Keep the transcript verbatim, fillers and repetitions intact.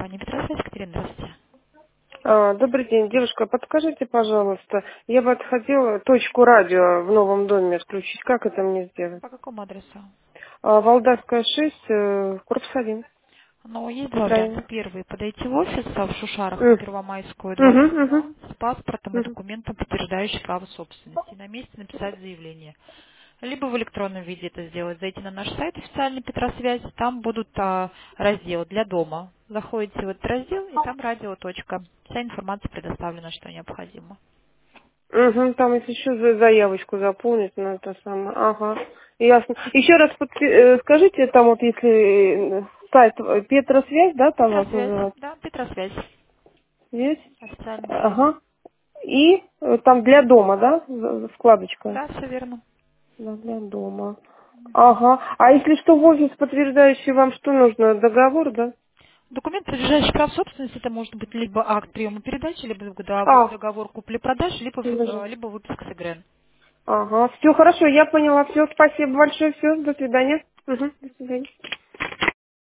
компания «Петросвязь». Катерина, здравствуйте. А, добрый день, девушка, подскажите, пожалуйста, я бы хотела точку радио в новом доме включить, как это мне сделать? По какому адресу? А, Валдавская шесть, э, корпус один, Ну, есть два варианта. строение. Первый. Подойти в офис а, в Шушарах на М. Первомайскую, Мгм, двадцать два, мгм, с паспортом и мгм. документом, подтверждающим право собственности. И на месте написать заявление. Либо в электронном виде это сделать. Зайти на наш сайт официальный Петросвязь. Там будут а, разделы для дома. Заходите в этот раздел, и там радио. Точка. Вся информация предоставлена, что необходимо. Мгм, там если еще за- заявочку заполнить на это самое. Ага, ясно. Еще раз подпи- э, скажите, там вот если э, сайт э, Петросвязь, да, там вот Петросвязь. называется, Да, Петросвязь. есть? Официальный сайт. Ага. И э, там для дома, да, за- за- вкладочка? Да, все верно. Да, для дома. Ага. А если что, в офис подтверждающий вам что нужно? Договор, да? Документ, содержащий прав собственности, это может быть либо акт приема передачи, либо договор, А, договор купли-продажи, либо, даже. э, либо выписка с ЭГРН. Ага. Все хорошо, я поняла. Все, спасибо большое. Все, до свидания. Угу, до свидания.